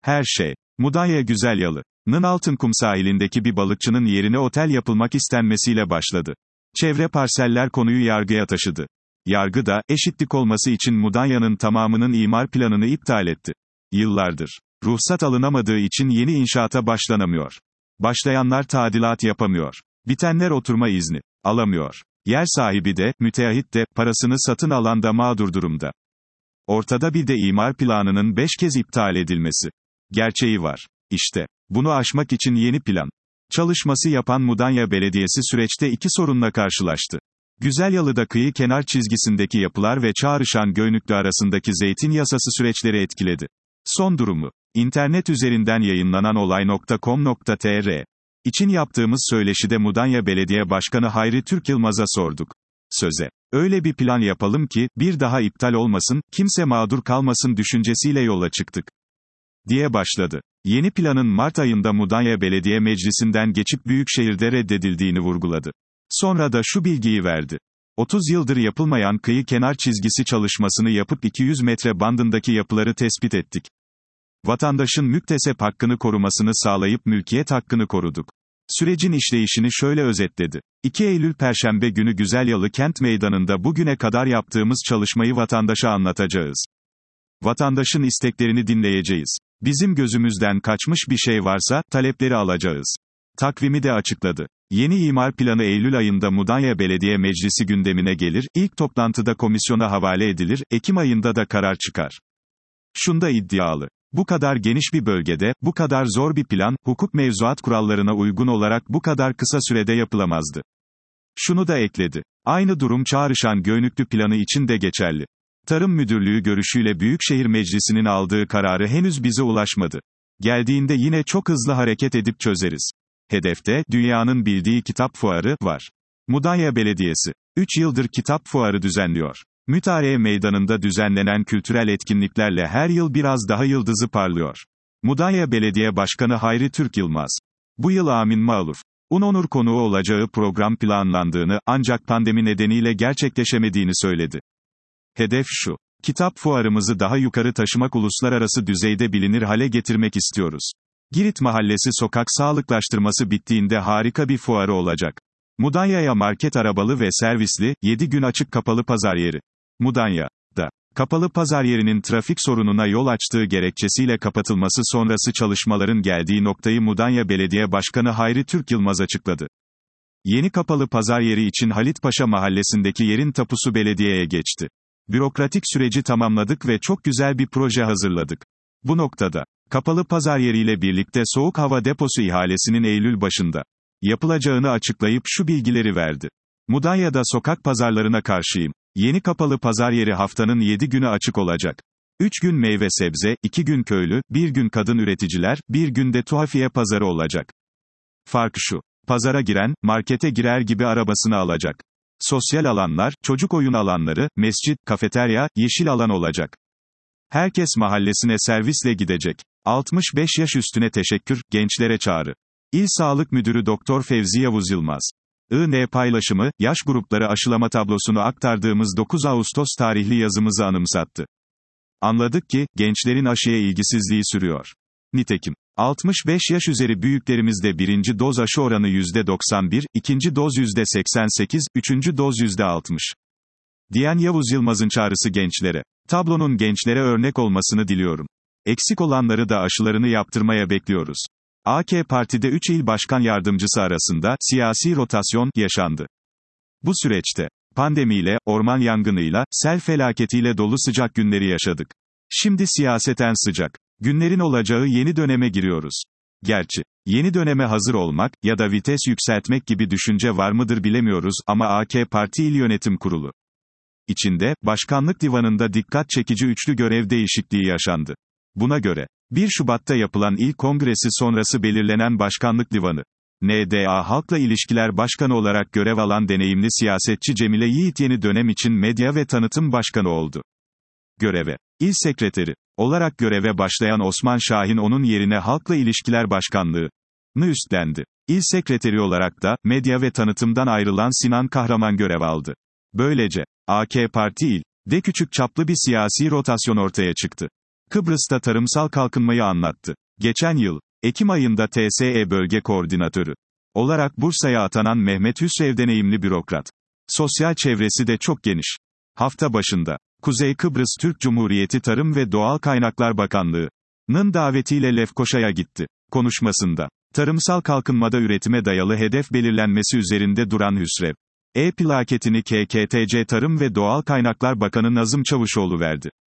Her şey. Mudanya Güzelyalı'nın Altınkum sahilindeki bir balıkçının yerine otel yapılmak istenmesiyle başladı. Çevre parseller konuyu yargıya taşıdı. Yargı da, eşitlik olması için Mudanya'nın tamamının imar planını iptal etti. Yıllardır. Ruhsat alınamadığı için yeni inşaata başlanamıyor. Başlayanlar tadilat yapamıyor. Bitenler oturma izni alamıyor. Yer sahibi de, müteahhit de, parasını satın alan da mağdur durumda. Ortada bir de imar planının 5 kez iptal edilmesi gerçeği var. İşte, bunu aşmak için yeni plan çalışması yapan Mudanya Belediyesi süreçte iki sorunla karşılaştı. Güzelyalı'da kıyı kenar çizgisindeki yapılar ve Çağrışan Göynüklü arasındaki zeytin yasası süreçleri etkiledi. Son durumu, internet üzerinden yayınlanan olay.com.tr için yaptığımız söyleşide Mudanya Belediye Başkanı Hayri Türk Yılmaz'a sorduk. Söze, öyle bir plan yapalım ki, bir daha iptal olmasın, kimse mağdur kalmasın düşüncesiyle yola çıktık diye başladı. Yeni planın Mart ayında Mudanya Belediye Meclisi'nden geçip Büyükşehir'de reddedildiğini vurguladı. Sonra da şu bilgiyi verdi. 30 yıldır yapılmayan kıyı kenar çizgisi çalışmasını yapıp 200 metre bandındaki yapıları tespit ettik. Vatandaşın müktesep hakkını korumasını sağlayıp mülkiyet hakkını koruduk. Sürecin işleyişini şöyle özetledi. 2 Eylül Perşembe günü Güzelyalı Kent Meydanı'nda bugüne kadar yaptığımız çalışmayı vatandaşa anlatacağız. Vatandaşın isteklerini dinleyeceğiz. Bizim gözümüzden kaçmış bir şey varsa, talepleri alacağız. Takvimi de açıkladı. Yeni imar planı Eylül ayında Mudanya Belediye Meclisi gündemine gelir, ilk toplantıda komisyona havale edilir, Ekim ayında da karar çıkar. Şunda iddialı. Bu kadar geniş bir bölgede, bu kadar zor bir plan, hukuk mevzuat kurallarına uygun olarak bu kadar kısa sürede yapılamazdı. Şunu da ekledi. Aynı durum Çağrışan Göynüklü planı için de geçerli. Tarım Müdürlüğü görüşüyle Büyükşehir Meclisi'nin aldığı kararı henüz bize ulaşmadı. Geldiğinde yine çok hızlı hareket edip çözeriz. Hedefte, dünyanın bildiği kitap fuarı var. Mudanya Belediyesi, 3 yıldır kitap fuarı düzenliyor. Mütare Meydanı'nda düzenlenen kültürel etkinliklerle her yıl biraz daha yıldızı parlıyor. Mudanya Belediye Başkanı Hayri Türk Yılmaz, bu yıl Amin Mağluf onur konuğu olacağı program planlandığını, ancak pandemi nedeniyle gerçekleşemediğini söyledi. Hedef şu. Kitap fuarımızı daha yukarı taşımak, uluslararası düzeyde bilinir hale getirmek istiyoruz. Girit Mahallesi sokak sağlıklaştırması bittiğinde harika bir fuarı olacak. Mudanya'ya market arabalı ve servisli, 7 gün açık kapalı pazar yeri. Mudanya'da, kapalı pazar yerinin trafik sorununa yol açtığı gerekçesiyle kapatılması sonrası çalışmaların geldiği noktayı Mudanya Belediye Başkanı Hayri Türk Yılmaz açıkladı. Yeni kapalı pazar yeri için Halitpaşa Mahallesi'ndeki yerin tapusu belediyeye geçti. Bürokratik süreci tamamladık ve çok güzel bir proje hazırladık. Bu noktada, kapalı pazar yeriyle birlikte soğuk hava deposu ihalesinin Eylül başında yapılacağını açıklayıp şu bilgileri verdi. Mudanya'da sokak pazarlarına karşıyım. Yeni kapalı pazar yeri haftanın 7 günü açık olacak. 3 gün meyve sebze, 2 gün köylü, 1 gün kadın üreticiler, 1 gün de tuhafiye pazarı olacak. Fark şu. Pazara giren, markete girer gibi arabasını alacak. Sosyal alanlar, çocuk oyun alanları, mescit, kafeterya, yeşil alan olacak. Herkes mahallesine servisle gidecek. 65 yaş üstüne teşekkür, gençlere çağrı. İl Sağlık Müdürü Doktor Fevzi Yavuz Yılmaz. IN paylaşımı, yaş grupları aşılama tablosunu aktardığımız 9 Ağustos tarihli yazımızı anımsattı. Anladık ki, gençlerin aşıya ilgisizliği sürüyor. Nitekim, 65 yaş üzeri büyüklerimizde birinci doz aşı oranı %91, ikinci doz %88, üçüncü doz %60. Diyen Yavuz Yılmaz'ın çağrısı gençlere. Tablonun gençlere örnek olmasını diliyorum. Eksik olanları da aşılarını yaptırmaya bekliyoruz. AK Parti'de 3 il başkan yardımcısı arasında siyasi rotasyon yaşandı. Bu süreçte pandemiyle, orman yangınıyla, sel felaketiyle dolu sıcak günleri yaşadık. Şimdi siyaseten sıcak günlerin olacağı yeni döneme giriyoruz. Gerçi yeni döneme hazır olmak ya da vites yükseltmek gibi düşünce var mıdır bilemiyoruz ama AK Parti İl Yönetim Kurulu içinde başkanlık divanında dikkat çekici üçlü görev değişikliği yaşandı. Buna göre 1 Şubat'ta yapılan İl Kongresi sonrası belirlenen Başkanlık Divanı NDA Halkla İlişkiler Başkanı olarak görev alan deneyimli siyasetçi Cemile Yiğit yeni dönem için Medya ve Tanıtım Başkanı oldu. Göreve İl Sekreteri olarak göreve başlayan Osman Şahin onun yerine Halkla İlişkiler Başkanlığı'nı üstlendi. İl Sekreteri olarak da Medya ve Tanıtım'dan ayrılan Sinan Kahraman görev aldı. Böylece AK Parti ilde küçük çaplı bir siyasi rotasyon ortaya çıktı. Kıbrıs'ta tarımsal kalkınmayı anlattı. Geçen yıl, Ekim ayında TSE Bölge Koordinatörü olarak Bursa'ya atanan Mehmet Hüsrev deneyimli bürokrat. Sosyal çevresi de çok geniş. Hafta başında, Kuzey Kıbrıs Türk Cumhuriyeti Tarım ve Doğal Kaynaklar Bakanlığı'nın davetiyle Lefkoşa'ya gitti. Konuşmasında, tarımsal kalkınmada üretime dayalı hedef belirlenmesi üzerinde duran Hüsrev, plaketini KKTC Tarım ve Doğal Kaynaklar Bakanı Nazım Çavuşoğlu verdi.